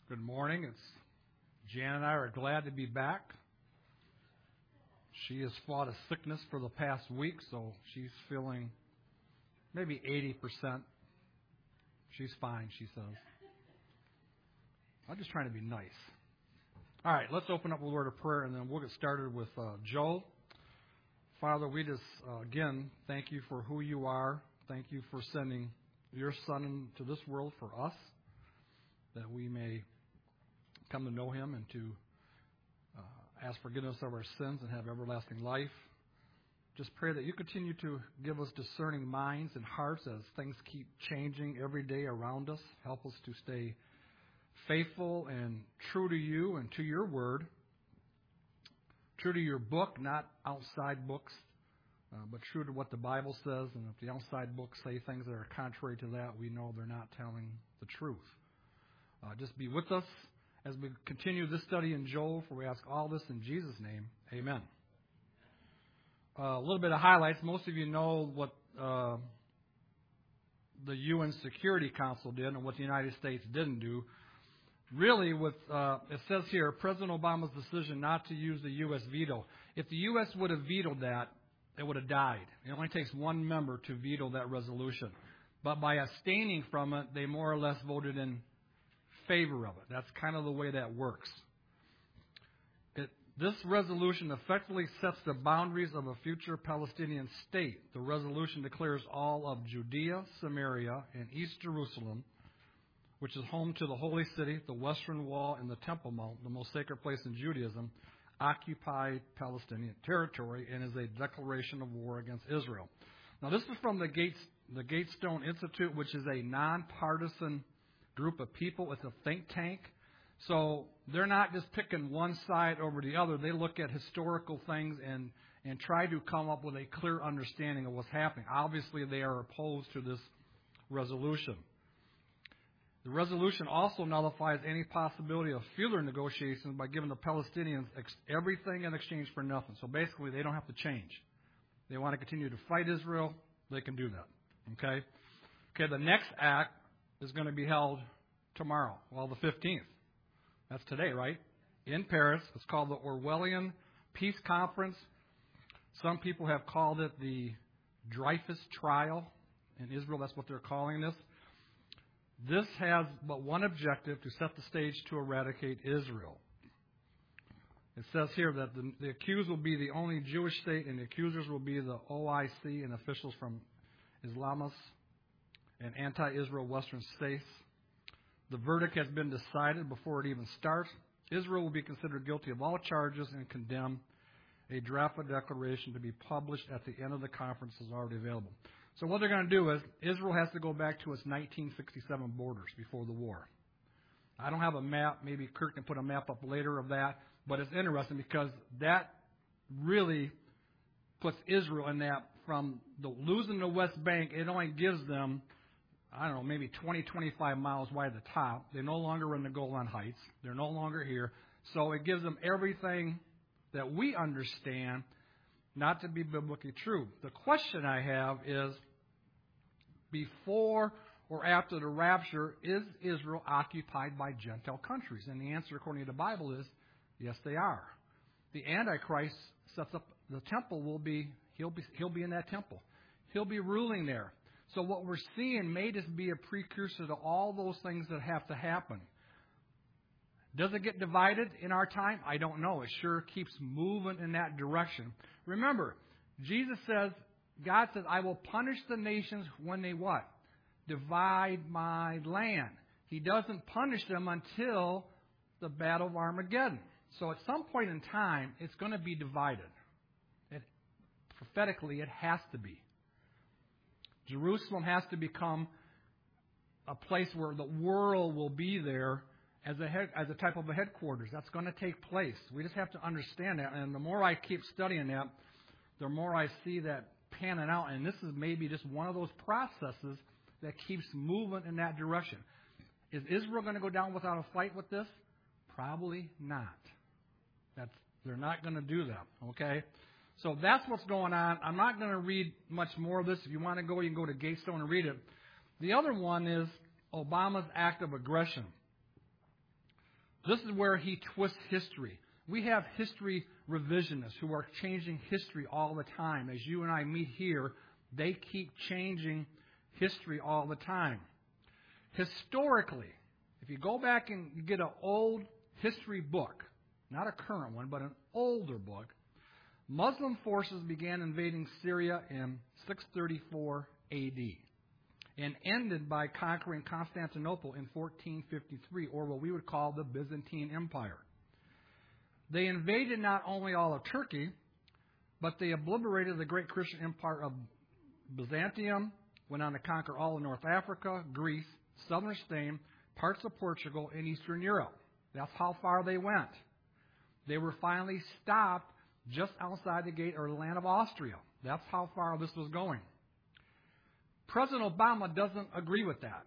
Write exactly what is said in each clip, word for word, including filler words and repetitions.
Good morning. It's Jan and I are glad to be back. She has fought a sickness for the past week, so she's feeling maybe eighty percent. She's fine, she says. I'm just trying to be nice. All right, let's open up a word of prayer, and then we'll get started with uh, Joel. Father, we just, uh, again, thank you for who you are. Thank you for sending your Son into this world for us, that we may come to know him and to uh, ask forgiveness of our sins and have everlasting life. Just pray that you continue to give us discerning minds and hearts as things keep changing every day around us. Help us to stay faithful and true to you and to your word, true to your book, not outside books, uh, but true to what the Bible says. And if the outside books say things that are contrary to that, we know they're not telling the truth. Uh, just be with us as we continue this study in Joel, for we ask all this in Jesus' name. Amen. Uh, a little bit of highlights. Most of you know what uh, the U N Security Council did and what the United States didn't do. Really, with uh, it says here, President Obama's decision not to use the U S veto. If the U S would have vetoed that, it would have died. It only takes one member to veto that resolution. But by abstaining from it, they more or less voted in favor of it. That's kind of the way that works. It, this resolution effectively sets the boundaries of a future Palestinian state. The resolution declares all of Judea, Samaria, and East Jerusalem, which is home to the Holy City, the Western Wall, and the Temple Mount, the most sacred place in Judaism, occupied Palestinian territory, and is a declaration of war against Israel. Now, this is from the Gates, the Gatestone Institute, which is a nonpartisan group of people. It's a think tank. So they're not just picking one side over the other. They look at historical things and, and try to come up with a clear understanding of what's happening. Obviously, they are opposed to this resolution. The resolution also nullifies any possibility of further negotiations by giving the Palestinians ex- everything in exchange for nothing. So basically, they don't have to change. They want to continue to fight Israel. They can do that. Okay? Okay, the next act is going to be held tomorrow, well, the fifteenth. That's today, right? In Paris. It's called the Orwellian Peace Conference. Some people have called it the Dreyfus Trial in Israel. That's what they're calling this. This has but one objective: to set the stage to eradicate Israel. It says here that the, the accused will be the only Jewish state, and the accusers will be the O I C and officials from Islamist and anti-Israel Western states. The verdict has been decided before it even starts. Israel will be considered guilty of all charges and condemned. A draft of declaration to be published at the end of the conference is already available. So what they're going to do is Israel has to go back to its nineteen sixty-seven borders before the war. I don't have a map. Maybe Kirk can put a map up later of that. But it's interesting because that really puts Israel in that from the losing the West Bank, it only gives them, I don't know, maybe twenty, twenty-five miles wide at the top. They're no longer in the Golan Heights. They're no longer here. So it gives them everything that we understand not to be biblically true. The question I have is, before or after the rapture, is Israel occupied by Gentile countries? And the answer, according to the Bible, is yes, they are. The Antichrist sets up the temple. Will be he'll be he'll be in that temple. He'll be ruling there. So what we're seeing may just be a precursor to all those things that have to happen. Does it get divided in our time? I don't know. It sure keeps moving in that direction. Remember, Jesus says, God says, I will punish the nations when they what? Divide my land. He doesn't punish them until the Battle of Armageddon. So at some point in time, it's going to be divided. It, prophetically, it has to be. Jerusalem has to become a place where the world will be there as a head, as a type of a headquarters. That's going to take place. We just have to understand that. And the more I keep studying that, the more I see that panning out. And this is maybe just one of those processes that keeps moving in that direction. Is Israel going to go down without a fight with this? Probably not. That's, they're not going to do that, okay? So that's what's going on. I'm not going to read much more of this. If you want to go, you can go to Gatestone and read it. The other one is Obama's act of aggression. This is where he twists history. We have history revisionists who are changing history all the time. As you and I meet here, they keep changing history all the time. Historically, if you go back and you get an old history book, not a current one, but an older book, Muslim forces began invading Syria in six thirty-four A D and ended by conquering Constantinople in fourteen fifty-three, or what we would call the Byzantine Empire. They invaded not only all of Turkey, but they obliterated the great Christian empire of Byzantium, went on to conquer all of North Africa, Greece, southern Spain, parts of Portugal, and Eastern Europe. That's how far they went. They were finally stopped just outside the gate or the land of Austria. That's how far this was going. President Obama doesn't agree with that.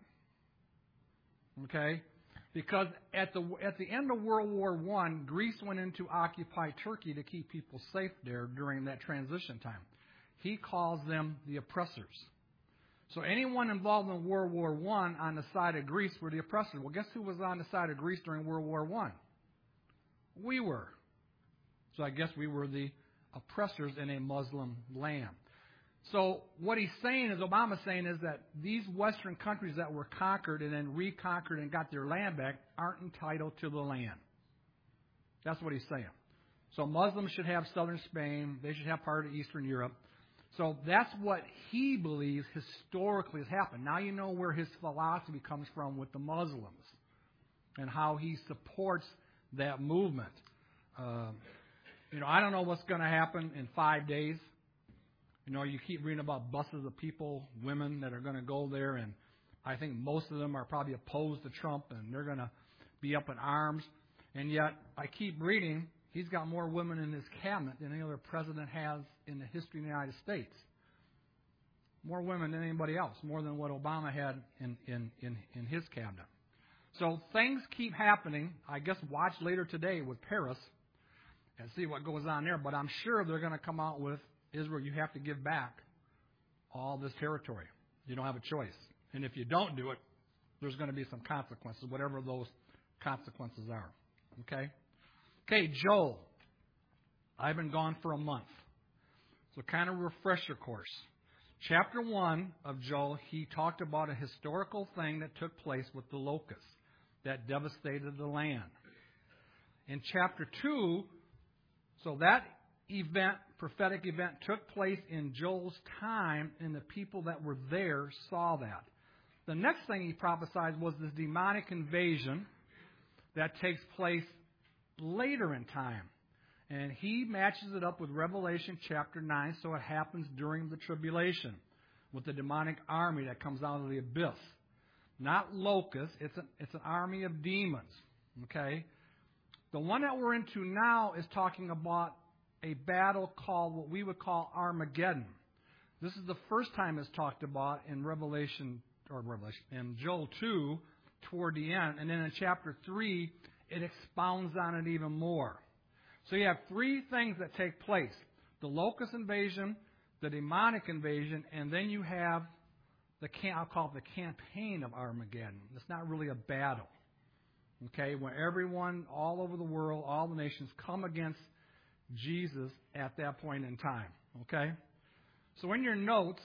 Okay? Because at the at the end of World War One, Greece went into occupied Turkey to keep people safe there during that transition time. He calls them the oppressors. So anyone involved in World War One on the side of Greece were the oppressors. Well, guess who was on the side of Greece during World War One? We were. So I guess we were the oppressors in a Muslim land. So what he's saying, is Obama's saying, is that these Western countries that were conquered and then reconquered and got their land back aren't entitled to the land. That's what he's saying. So Muslims should have southern Spain. They should have part of Eastern Europe. So that's what he believes historically has happened. Now you know where his philosophy comes from with the Muslims and how he supports that movement. Uh, you know, I don't know what's going to happen in five days. You know, you keep reading about buses of people, women that are going to go there, and I think most of them are probably opposed to Trump, and they're going to be up in arms. And yet, I keep reading, he's got more women in his cabinet than any other president has in the history of the United States. More women than anybody else, more than what Obama had in, in, in, in his cabinet. So things keep happening. I guess watch later today with Paris and see what goes on there. But I'm sure they're going to come out with, Israel, you have to give back all this territory. You don't have a choice. And if you don't do it, there's going to be some consequences, whatever those consequences are. Okay? Okay, Joel. I've been gone for a month. So kind of refresher course. Chapter one of Joel, he talked about a historical thing that took place with the locusts that devastated the land. In chapter two, so that event, prophetic event, took place in Joel's time, and the people that were there saw that. The next thing he prophesied was this demonic invasion that takes place later in time. And he matches it up with Revelation chapter nine, so it happens during the tribulation with the demonic army that comes out of the abyss. Not locusts, it's an, it's an army of demons. Okay? The one that we're into now is talking about a battle called what we would call Armageddon. This is the first time it's talked about in Revelation, or Revelation, in Joel two, toward the end. And then in chapter three, it expounds on it even more. So you have three things that take place. The locust invasion, the demonic invasion, and then you have the, I'll call it the campaign of Armageddon. It's not really a battle. Okay, where everyone all over the world, all the nations come against Jesus at that point in time. Okay? So in your notes,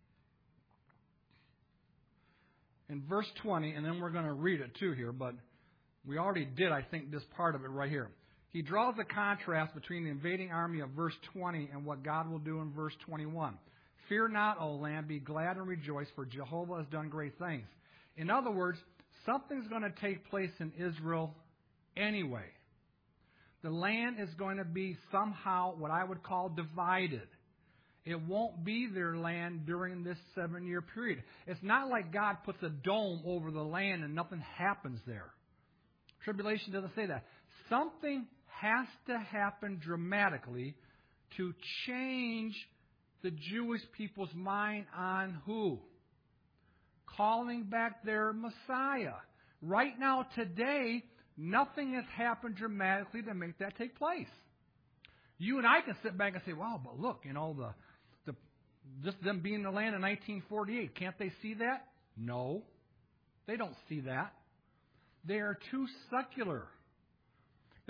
in verse twenty, and then we're going to read it too here, but we already did, I think, this part of it right here. He draws a contrast between the invading army of verse twenty and what God will do in verse twenty-one. Fear not, O land, be glad and rejoice, for Jehovah has done great things. In other words, something's going to take place in Israel anyway. The land is going to be somehow what I would call divided. It won't be their land during this seven-year period. It's not like God puts a dome over the land and nothing happens there. Tribulation doesn't say that. Something has to happen dramatically to change the Jewish people's mind on who? Calling back their Messiah. Right now, today, nothing has happened dramatically to make that take place. You and I can sit back and say, wow, but look, you know, the, the just them being in the land in nineteen forty-eight, can't they see that? No, they don't see that. They are too secular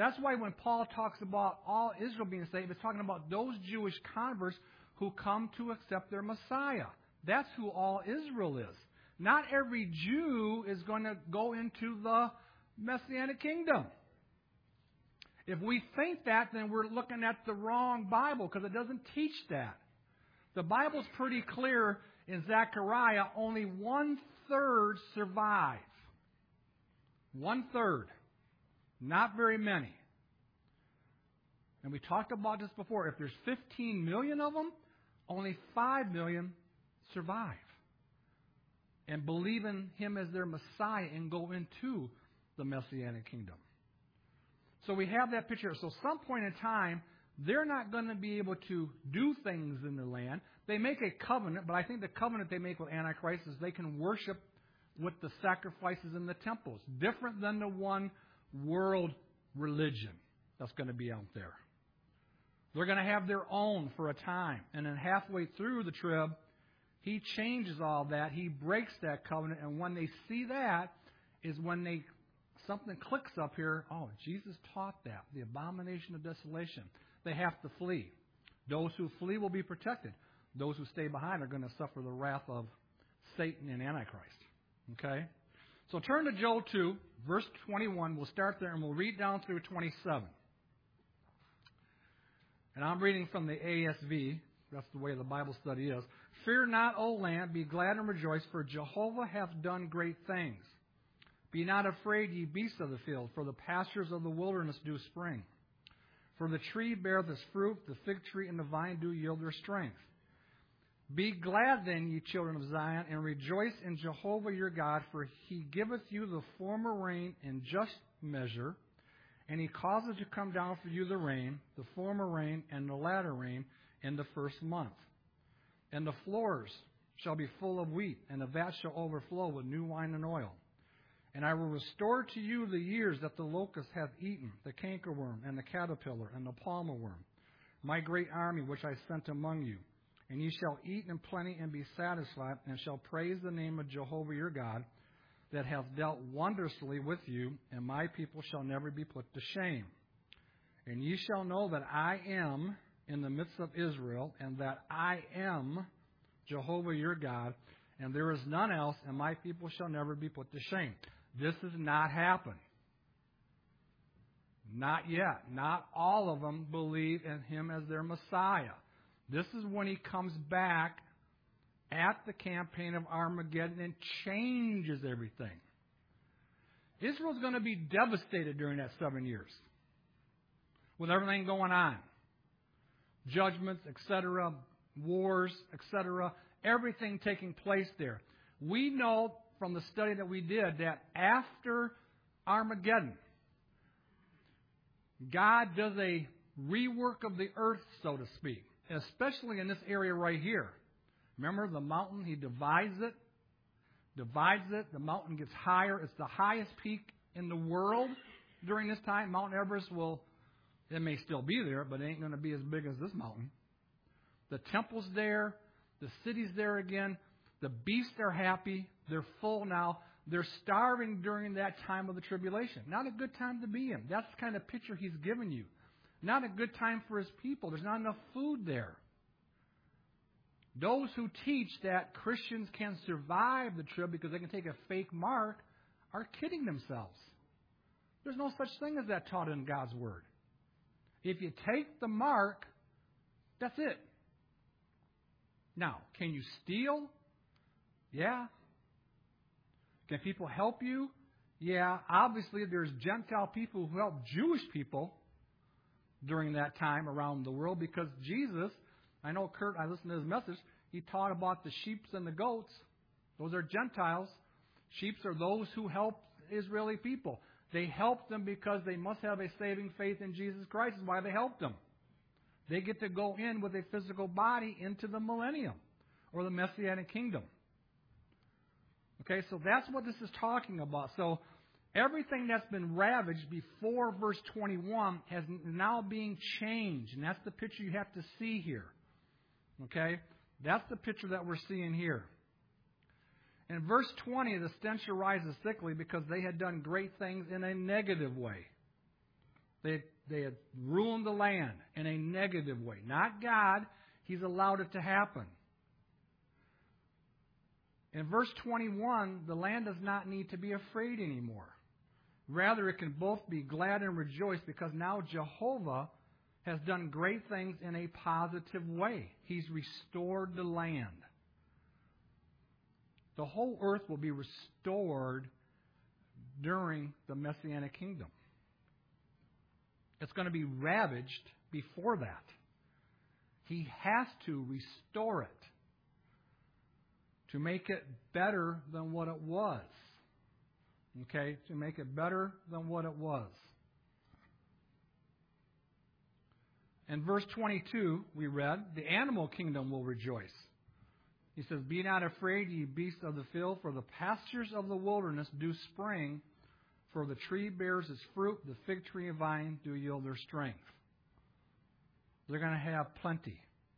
That's why when Paul talks about all Israel being saved, he's talking about those Jewish converts who come to accept their Messiah. That's who all Israel is. Not every Jew is going to go into the Messianic kingdom. If we think that, then we're looking at the wrong Bible, because it doesn't teach that. The Bible's pretty clear in Zechariah, only one-third survive. One-third. Not very many. And we talked about this before. If there's fifteen million of them, only five million survive and believe in Him as their Messiah and go into the Messianic kingdom. So we have that picture. So some point in time, they're not going to be able to do things in the land. They make a covenant, but I think the covenant they make with Antichrist is they can worship with the sacrifices in the temples. Different than the one world religion that's going to be out there. They're going to have their own for a time. And then halfway through the trib, He changes all that. He breaks that covenant. And when they see that is when they something clicks up here. Oh, Jesus taught that. The abomination of desolation. They have to flee. Those who flee will be protected. Those who stay behind are going to suffer the wrath of Satan and Antichrist. Okay? So turn to Joel two, verse twenty-one. We'll start there and we'll read down through twenty-seven. And I'm reading from the A S V. That's the way the Bible study is. Fear not, O land, be glad and rejoice, for Jehovah hath done great things. Be not afraid, ye beasts of the field, for the pastures of the wilderness do spring. For the tree beareth his fruit, the fig tree and the vine do yield their strength. Be glad then, ye children of Zion, and rejoice in Jehovah your God, for He giveth you the former rain in just measure, and He causes to come down for you the rain, the former rain and the latter rain, in the first month. And the floors shall be full of wheat, and the vats shall overflow with new wine and oil. And I will restore to you the years that the locust hath eaten, the cankerworm, and the caterpillar, and the palmer worm, my great army which I sent among you. And ye shall eat in plenty and be satisfied, and shall praise the name of Jehovah your God, that hath dealt wondrously with you, and my people shall never be put to shame. And ye shall know that I am in the midst of Israel, and that I am Jehovah your God, and there is none else, and my people shall never be put to shame. This has not happened. Not yet. Not all of them believe in Him as their Messiah. This is when He comes back at the campaign of Armageddon and changes everything. Israel's going to be devastated during that seven years with everything going on. Judgments, et cetera, wars, et cetera, everything taking place there. We know from the study that we did that after Armageddon, God does a rework of the earth, so to speak, especially in this area right here. Remember the mountain? He divides it, divides it. The mountain gets higher. It's the highest peak in the world during this time. Mount Everest will, it may still be there, but it ain't going to be as big as this mountain. The temple's there. The city's there again. The beasts are happy. They're full now. They're starving during that time of the tribulation. Not a good time to be in. That's the kind of picture He's given you. Not a good time for His people. There's not enough food there. Those who teach that Christians can survive the trib because they can take a fake mark are kidding themselves. There's no such thing as that taught in God's Word. If you take the mark, that's it. Now, can you steal? Yeah. Can people help you? Yeah. Obviously, there's Gentile people who help Jewish people during that time around the world because Jesus, I know Kurt, I listened to his message, he taught about the sheep and the goats. Those are Gentiles. Sheep are those who help Israeli people. They help them because they must have a saving faith in Jesus Christ. Is why they help them. They get to go in with a physical body into the millennium or the Messianic kingdom. Okay, so that's what this is talking about. So everything that's been ravaged before verse twenty-one has now being changed. And that's the picture you have to see here. Okay, that's the picture that we're seeing here. In verse twenty, the stench arises thickly because they had done great things in a negative way. They, they had ruined the land in a negative way. Not God. He's allowed it to happen. In verse twenty-one, the land does not need to be afraid anymore. Rather, it can both be glad and rejoice because now Jehovah has done great things in a positive way. He's restored the land. The whole earth will be restored during the Messianic kingdom. It's going to be ravaged before that. He has to restore it to make it better than what it was. Okay? To make it better than what it was. In verse twenty-two, we read, the animal kingdom will rejoice. He says, be not afraid, ye beasts of the field, for the pastures of the wilderness do spring, for the tree bears its fruit, the fig tree and vine do yield their strength. They're going to have plenty.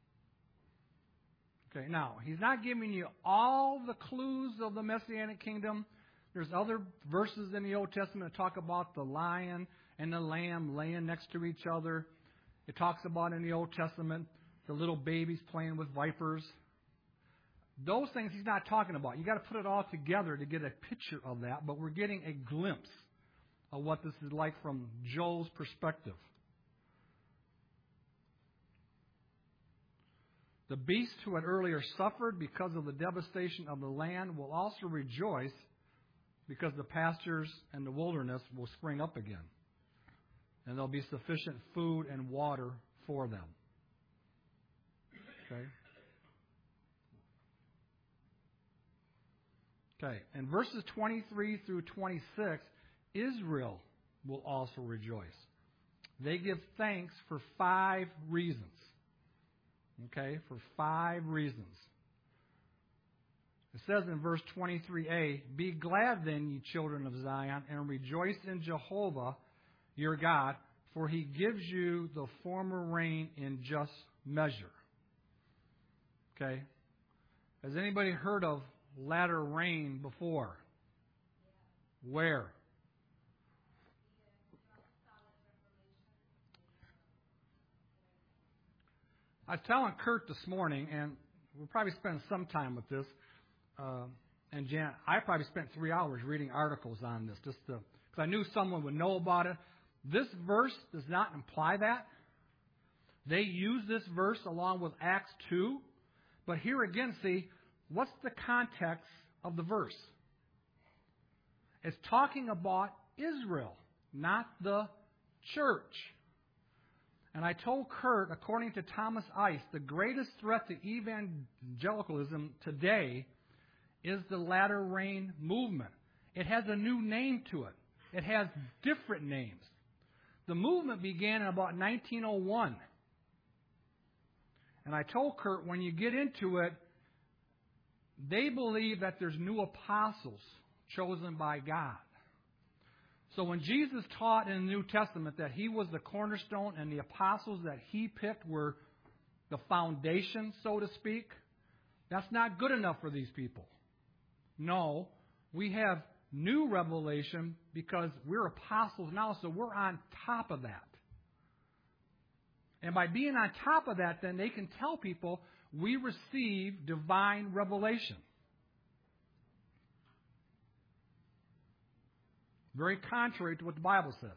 Okay, now, he's not giving you all the clues of the Messianic kingdom. There's other verses in the Old Testament that talk about the lion and the lamb laying next to each other. It talks about in the Old Testament the little babies playing with vipers. Those things he's not talking about. You've got to put it all together to get a picture of that, but we're getting a glimpse of what this is like from Joel's perspective. The beasts who had earlier suffered because of the devastation of the land will also rejoice because the pastures and the wilderness will spring up again. And there'll be sufficient food and water for them. Okay? Okay. In verses twenty-three through twenty-six, Israel will also rejoice. They give thanks for five reasons. Okay? For five reasons. It says in verse twenty-three a, be glad then, ye children of Zion, and rejoice in Jehovah your God, for he gives you the former rain in just measure. Okay? Has anybody heard of latter rain before? Where? I was telling Kurt this morning, and we'll probably spend some time with this, uh, and Jan, I probably spent three hours reading articles on this, just because I knew someone would know about it. This verse does not imply that. They use this verse along with Acts two, but here again, see, what's the context of the verse? It's talking about Israel, not the church. And I told Kurt, according to Thomas Ice, the greatest threat to evangelicalism today is the latter rain movement. It has a new name to it. It has different names. The movement began in about nineteen oh one. And I told Kurt, when you get into it, they believe that there's new apostles chosen by God. So when Jesus taught in the New Testament that he was the cornerstone and the apostles that he picked were the foundation, so to speak, that's not good enough for these people. No, we have new revelation because we're apostles now, so we're on top of that. And by being on top of that, then they can tell people we receive divine revelation. Very contrary to what the Bible says.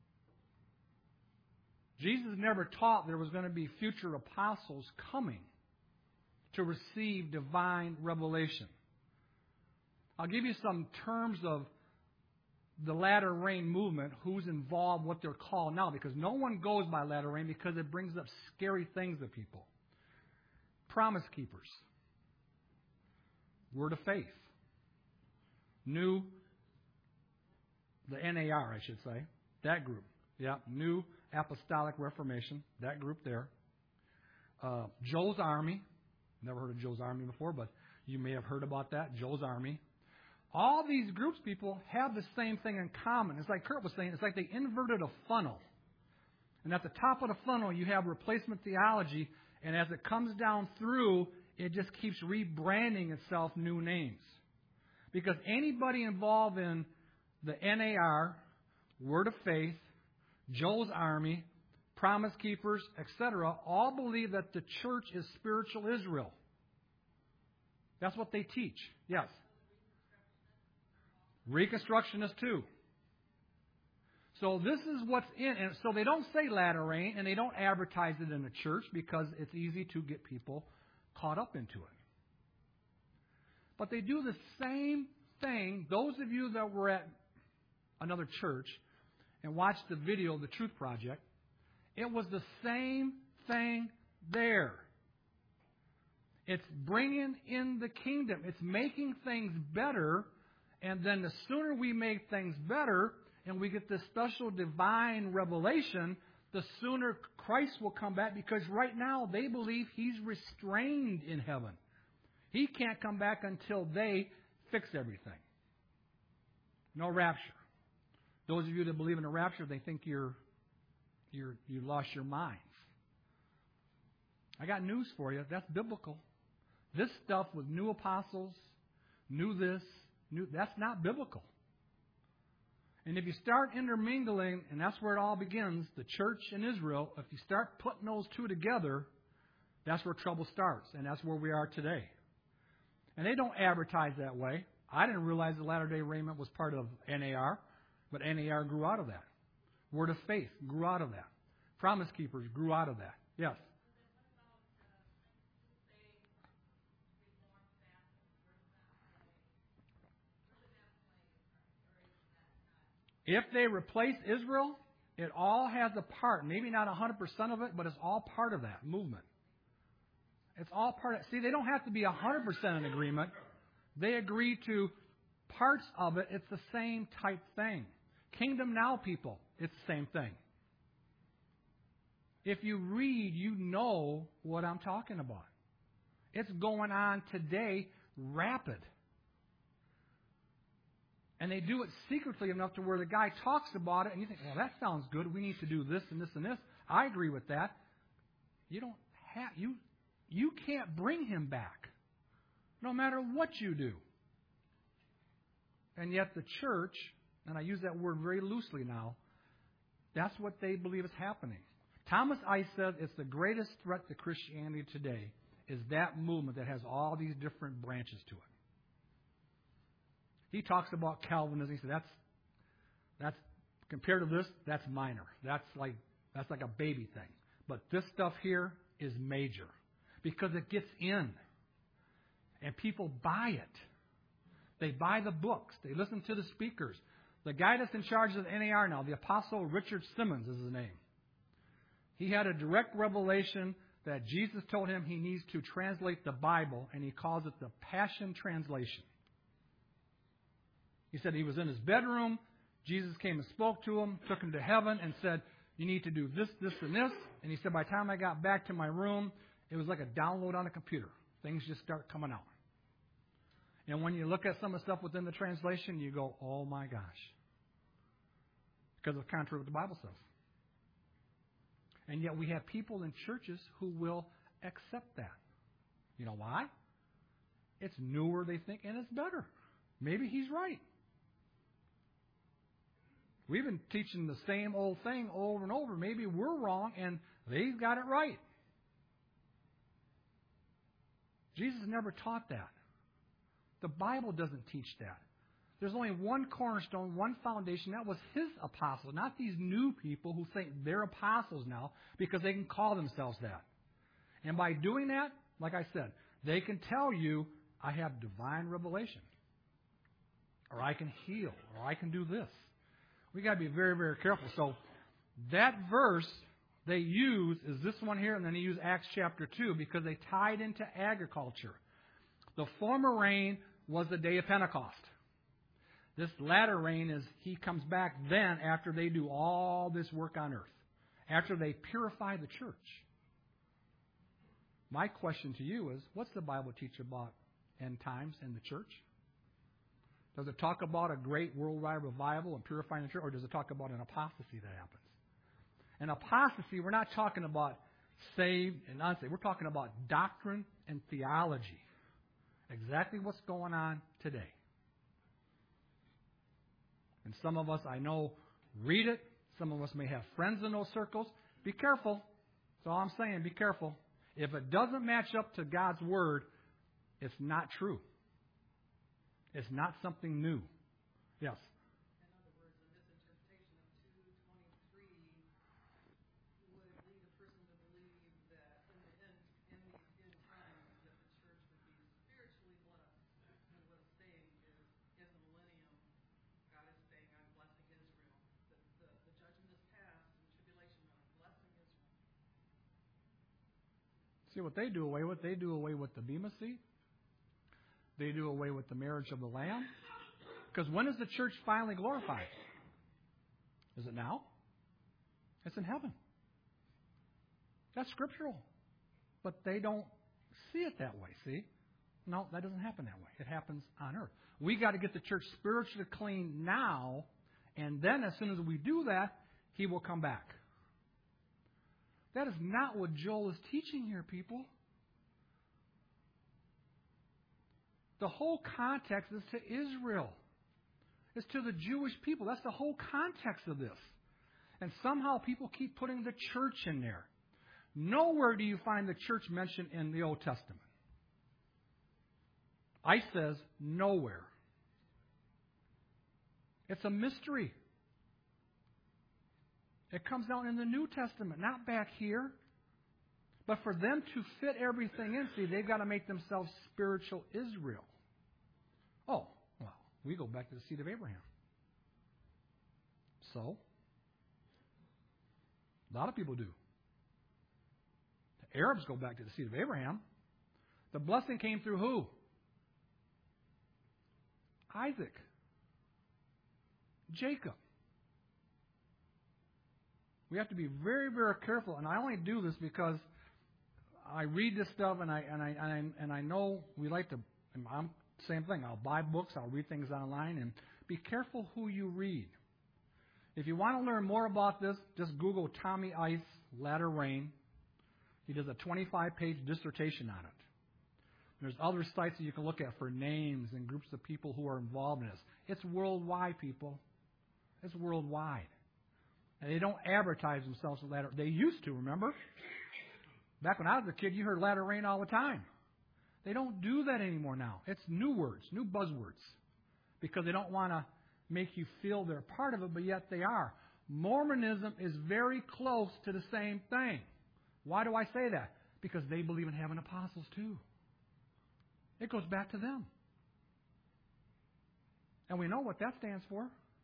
Jesus never taught there was going to be future apostles coming to receive divine revelation. I'll give you some terms of the latter rain movement, who's involved, what they're called now, because no one goes by latter rain because it brings up scary things to people. Promise keepers. Word of faith. New, the N A R, I should say, that group. Yeah, New Apostolic Reformation, that group there. Uh, Joe's Army. Never heard of Joe's Army before, but you may have heard about that. Joe's Army. All these groups, people, have the same thing in common. It's like Kurt was saying, it's like they inverted a funnel. And at the top of the funnel, you have replacement theology, and as it comes down through, it just keeps rebranding itself new names. Because anybody involved in the N A R, Word of Faith, Joel's army, Promise Keepers, et cetera, all believe that the church is spiritual Israel. That's what they teach. Yes. Reconstructionists too. So this is what's in, and so they don't say latter rain, and they don't advertise it in the church because it's easy to get people caught up into it. But they do the same thing. Those of you that were at another church and watched the video of the Truth Project, it was the same thing there. It's bringing in the kingdom. It's making things better, and then the sooner we make things better and we get this special divine revelation, the sooner Christ will come back, because right now they believe He's restrained in heaven. He can't come back until they fix everything. No rapture. Those of you that believe in a rapture, they think you're, you're, you lost your minds. I got news for you. That's biblical. This stuff with new apostles, new this, new, that's not biblical. And if you start intermingling, and that's where it all begins, the church and Israel, if you start putting those two together, that's where trouble starts. And that's where we are today. And they don't advertise that way. I didn't realize the Latter-day Raiment was part of N A R, but N A R grew out of that. Word of Faith grew out of that. Promise Keepers grew out of that. Yes? If they replace Israel, it all has a part. Maybe not one hundred percent of it, but it's all part of that movement. It's all part of it. See, they don't have to be one hundred percent in agreement. They agree to parts of it. It's the same type thing. Kingdom Now people, it's the same thing. If you read, you know what I'm talking about. It's going on today, rapid. And they do it secretly enough to where the guy talks about it, and you think, well, that sounds good. We need to do this and this and this. I agree with that. You don't have you you can't bring him back, no matter what you do. And yet the church, and I use that word very loosely now, that's what they believe is happening. Thomas Ice says it's the greatest threat to Christianity today is that movement that has all these different branches to it. He talks about Calvinism. He said that's that's compared to this, that's minor. That's like that's like a baby thing. But this stuff here is major because it gets in, and people buy it. They buy the books. They listen to the speakers. The guy that's in charge of the N A R now, the Apostle Richard Simmons is his name. He had a direct revelation that Jesus told him he needs to translate the Bible, and he calls it the Passion Translation. He said he was in his bedroom. Jesus came and spoke to him, took him to heaven, and said, you need to do this, this, and this. And he said, by the time I got back to my room, it was like a download on a computer. Things just start coming out. And when you look at some of the stuff within the translation, you go, oh my gosh. Because it's contrary to what the Bible says. And yet we have people in churches who will accept that. You know why? It's newer, they think, and it's better. Maybe he's right. We've been teaching the same old thing over and over. Maybe we're wrong and they've got it right. Jesus never taught that. The Bible doesn't teach that. There's only one cornerstone, one foundation. That was his apostle, not these new people who think they're apostles now because they can call themselves that. And by doing that, like I said, they can tell you, I have divine revelation. Or I can heal. Or I can do this. We got to be very, very careful. So that verse they use is this one here, and then they use Acts chapter two because they tied into agriculture. The former rain was the day of Pentecost. This latter rain is he comes back then after they do all this work on earth, after they purify the church. My question to you is, what's the Bible teach about end times and the church? Does it talk about a great worldwide revival and purifying the church, or does it talk about an apostasy that happens? An apostasy, we're not talking about saved and unsaved. We're talking about doctrine and theology. Exactly what's going on today. And some of us, I know, read it. Some of us may have friends in those circles. Be careful. That's all I'm saying. Be careful. If it doesn't match up to God's Word, it's not true. It's not something new. Yes? In other words, a misinterpretation of two twenty-three would lead a person to believe that in the end, in these end times, that the church would be spiritually blessed. And what it's saying is, in the millennium, God is saying, I'm blessing Israel. The, the, the judgment is past, and tribulation, I'm blessing Israel. See what they do away with? They do away with the Bema seat. They do away with the marriage of the Lamb. Because when is the church finally glorified? Is it now? It's in heaven. That's scriptural. But they don't see it that way, see? No, that doesn't happen that way. It happens on earth. We got to get the church spiritually clean now, and then as soon as we do that, He will come back. That is not what Joel is teaching here, people. The whole context is to Israel. It's to the Jewish people. That's the whole context of this. And somehow people keep putting the church in there. Nowhere do you find the church mentioned in the Old Testament. I says nowhere. It's a mystery. It comes down in the New Testament, not back here. But for them to fit everything in, see, they've got to make themselves spiritual Israel. Oh, well, we go back to the seed of Abraham. So, a lot of people do. The Arabs go back to the seed of Abraham. The blessing came through who? Isaac. Jacob. We have to be very, very careful. And I only do this because I read this stuff, and I and I and I, and I know we like to. I'm same thing. I'll buy books. I'll read things online, and be careful who you read. If you want to learn more about this, just Google Tommy Ice Latter Rain. He does a twenty-five page dissertation on it. There's other sites that you can look at for names and groups of people who are involved in this. It's worldwide, people. It's worldwide. And they don't advertise themselves as Latter. They used to, remember? Back when I was a kid, you heard Latter Rain all the time. They don't do that anymore now. It's new words, new buzzwords. Because they don't want to make you feel they're part of it, but yet they are. Mormonism is very close to the same thing. Why do I say that? Because they believe in having apostles too. It goes back to them. And we know what that stands for.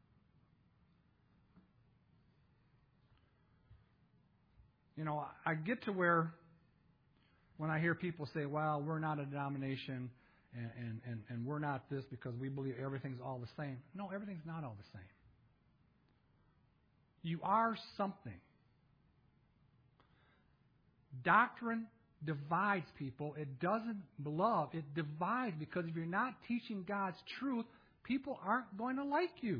You know, I get to where when I hear people say, well, we're not a denomination and, and, and, and we're not this because we believe everything's all the same. No, everything's not all the same. You are something. Doctrine divides people. It doesn't love. It divides because if you're not teaching God's truth, people aren't going to like you.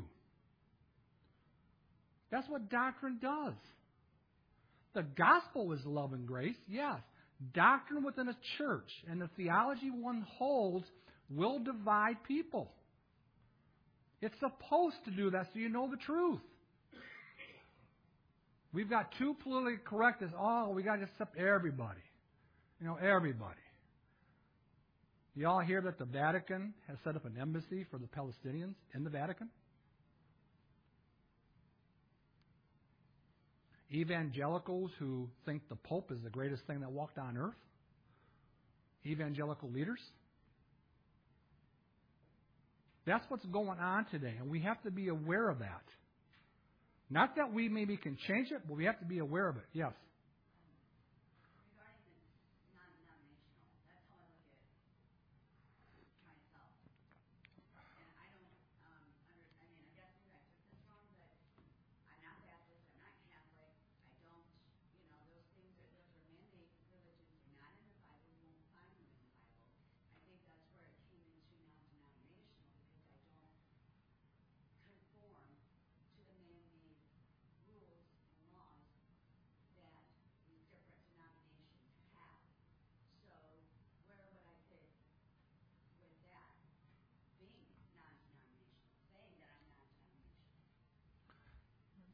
That's what doctrine does. The gospel is love and grace, yes. Doctrine within a church and the theology one holds will divide people. It's supposed to do that so you know the truth. We've got too politically correct as, oh, we got to accept everybody. You know, everybody. You all hear that the Vatican has set up an embassy for the Palestinians in the Vatican? Evangelicals who think the Pope is the greatest thing that walked on earth. Evangelical leaders. That's what's going on today, and we have to be aware of that. Not that we maybe can change it, but we have to be aware of it. Yes?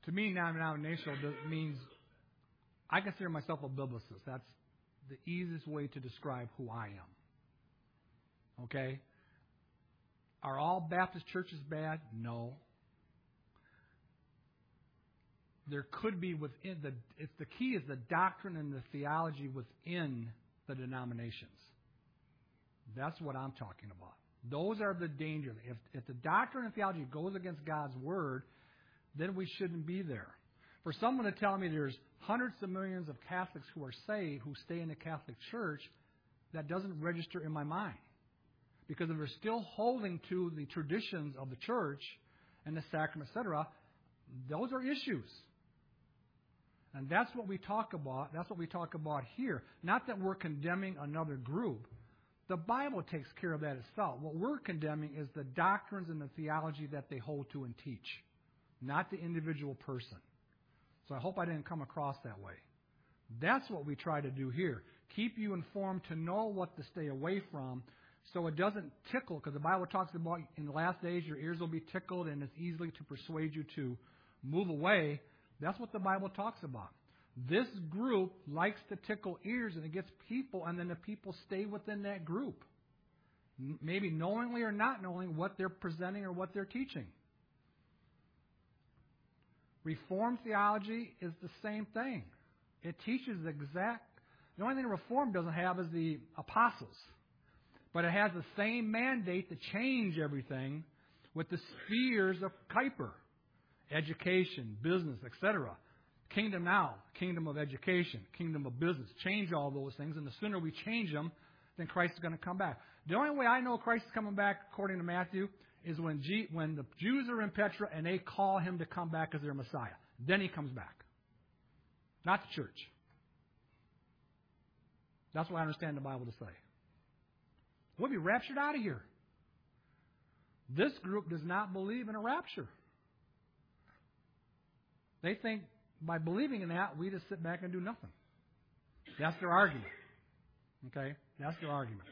To me, non-denominational means I consider myself a biblicist. That's the easiest way to describe who I am. Okay? Are all Baptist churches bad? No. There could be within the, it's the key is the doctrine and the theology within the denominations. That's what I'm talking about. Those are the dangers. If, if the doctrine and theology goes against God's Word, then we shouldn't be there. For someone to tell me there's hundreds of millions of Catholics who are saved, who stay in the Catholic Church, that doesn't register in my mind. Because if they're still holding to the traditions of the church and the sacrament, et cetera, those are issues. And that's what we talk about. That's what we talk about here. Not that we're condemning another group. The Bible takes care of that itself. What we're condemning is the doctrines and the theology that they hold to and teach, not the individual person. So I hope I didn't come across that way. That's what we try to do here. Keep you informed to know what to stay away from so it doesn't tickle, because the Bible talks about in the last days your ears will be tickled and it's easily to persuade you to move away. That's what the Bible talks about. This group likes to tickle ears, and it gets people, and then the people stay within that group. Maybe knowingly or not knowing what they're presenting or what they're teaching. Reformed theology is the same thing. It teaches the exact... The only thing Reformed doesn't have is the apostles. But it has the same mandate to change everything with the spheres of Kuiper. Education, business, et cetera. Kingdom now, kingdom of education, kingdom of business. Change all those things, and the sooner we change them, then Christ is going to come back. The only way I know Christ is coming back, according to Matthew, is when, G, when the Jews are in Petra and they call him to come back as their Messiah. Then he comes back. Not the church. That's what I understand the Bible to say. We'll be raptured out of here. This group does not believe in a rapture. They think by believing in that, we just sit back and do nothing. That's their argument. Okay? That's their argument.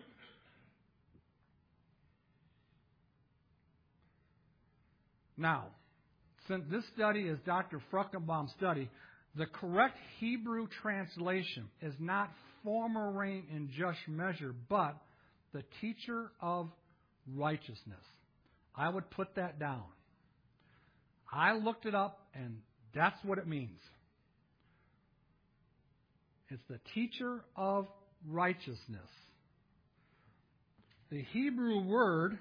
Now, since this study is Doctor Fruchtenbaum's study, the correct Hebrew translation is not former rain in just measure, but the teacher of righteousness. I would put that down. I looked it up, and that's what it means. It's the teacher of righteousness. The Hebrew word,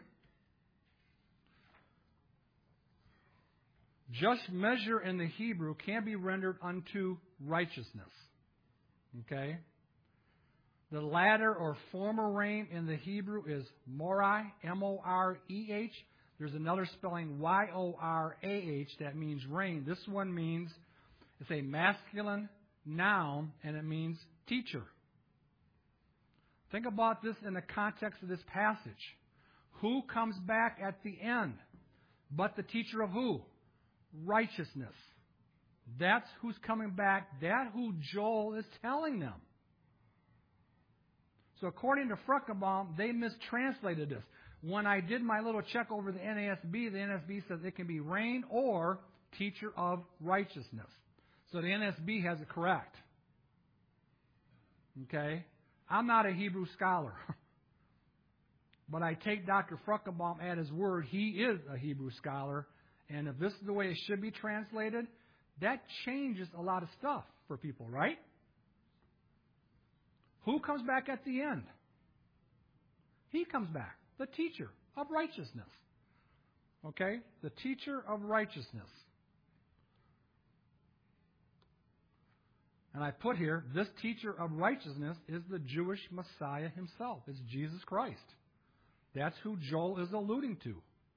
just measure in the Hebrew, can be rendered unto righteousness. Okay? The latter or former rain in the Hebrew is morai, M O R E H. There's another spelling, Y O R A H, that means rain. This one means, it's a masculine noun, and it means teacher. Think about this in the context of this passage. Who comes back at the end? But the teacher of who? Righteousness. That's who's coming back. That's who Joel is telling them. So according to Fruchtenbaum, they mistranslated this. When I did my little check over the N A S B, the N A S B says it can be rain or teacher of righteousness. So the N A S B has it correct. Okay? I'm not a Hebrew scholar. But I take Doctor Fruchtenbaum at his word. He is a Hebrew scholar. And if this is the way it should be translated, that changes a lot of stuff for people, right? Who comes back at the end? He comes back. The teacher of righteousness. Okay? The teacher of righteousness. And I put here, this teacher of righteousness is the Jewish Messiah himself. It's Jesus Christ. That's who Joel is alluding to.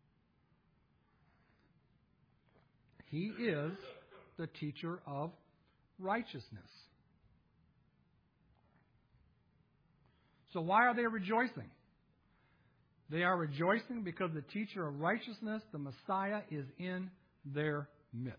He is the teacher of righteousness. So why are they rejoicing? They are rejoicing because the teacher of righteousness, the Messiah, is in their midst.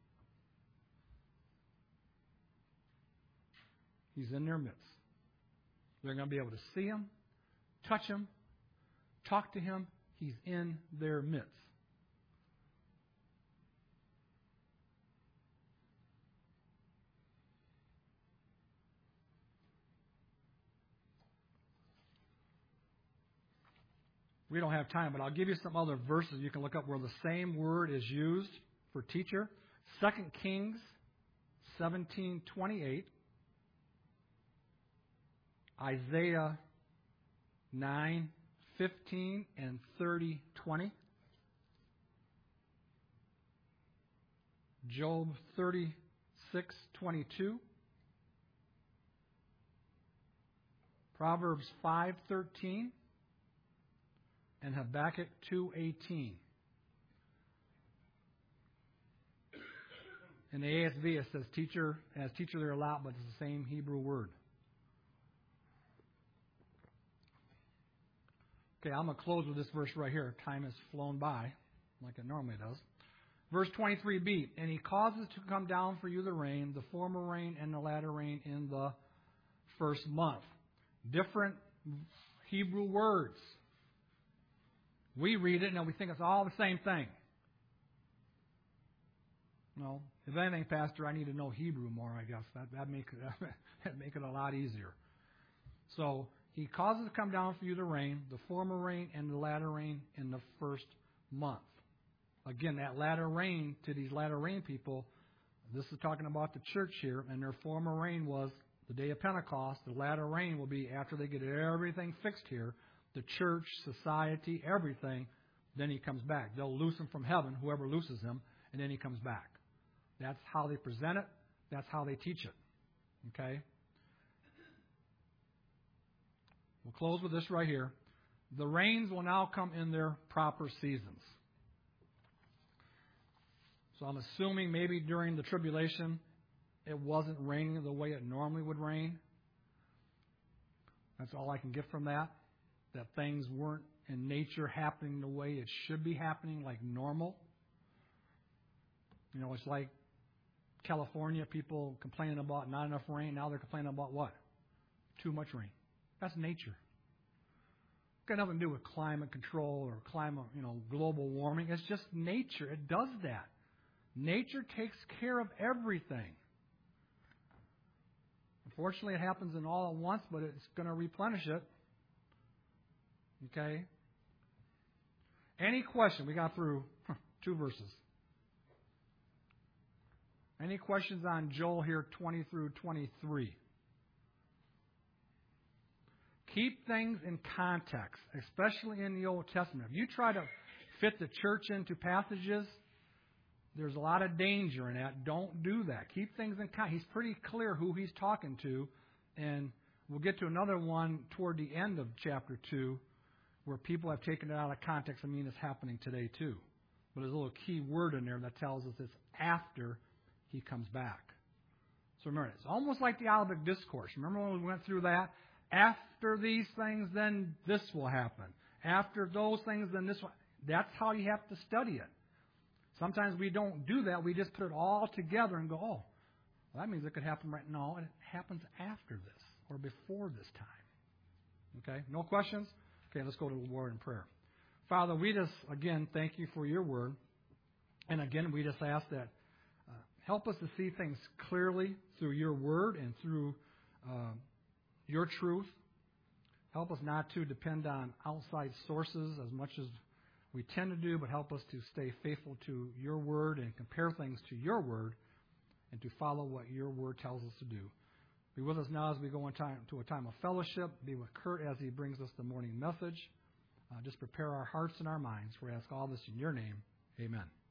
He's in their midst. They're going to be able to see him, touch him, talk to him. He's in their midst. we don't have time, but I'll give you some other verses you can look up where the same word is used for teacher. Second Kings seventeen twenty-eight, Isaiah nine fifteen and thirty twenty, Job thirty-six twenty-two, Proverbs five thirteen, and Habakkuk two eighteen. In the A S V, it says teacher, as teacher there a lot, but it's the same Hebrew word. Okay, I'm going to close with this verse right here. Time has flown by, like it normally does. Verse twenty-three b, and he causes to come down for you the rain, the former rain and the latter rain in the first month. Different Hebrew words. We read it and we think it's all the same thing. No, if anything, Pastor, I need to know Hebrew more, I guess. That that make it that make it a lot easier. So he causes to come down for you the rain, the former rain and the latter rain in the first month. Again, that latter rain to these latter rain people, this is talking about the church here, and their former rain was the day of Pentecost. The latter rain will be after they get everything fixed here, the church, society, everything. Then he comes back. They'll loose him from heaven, whoever looses him, and then he comes back. That's how they present it. That's how they teach it. Okay? We'll close with this right here. The rains will now come in their proper seasons. So I'm assuming maybe during the tribulation it wasn't raining the way it normally would rain. That's all I can get from that. That things weren't in nature happening the way it should be happening, like normal. You know, it's like California, people complaining about not enough rain. Now they're complaining about what? Too much rain. That's nature. Got nothing to do with climate control or climate, you know, global warming. It's just nature. It does that. Nature takes care of everything. Unfortunately, it happens in all at once, but it's going to replenish it. Okay? Any question? We got through two verses. Any questions on Joel here, twenty through twenty-three? Keep things in context, especially in the Old Testament. If you try to fit the church into passages, there's a lot of danger in that. Don't do that. Keep things in context. He's pretty clear who he's talking to, and we'll get to another one toward the end of chapter two where people have taken it out of context. I mean, it's happening today too. But there's a little key word in there that tells us it's after he comes back. So remember, it's almost like the Olivet Discourse. Remember when we went through that? After these things, then this will happen. After those things, then this will. That's how you have to study it. Sometimes we don't do that. We just put it all together and go, oh, well, that means it could happen right now. And it happens after this or before this time. Okay? No questions? Okay, let's go to the word in prayer. Father, we just, again, thank you for your word. And again, we just ask that uh, help us to see things clearly through your word and through uh, your truth. Help us not to depend on outside sources as much as we tend to do, but help us to stay faithful to your word and compare things to your word and to follow what your word tells us to do. Be with us now as we go into a time of fellowship. Be with Kurt as he brings us the morning message. Uh, just prepare our hearts and our minds. We ask all this in your name. Amen.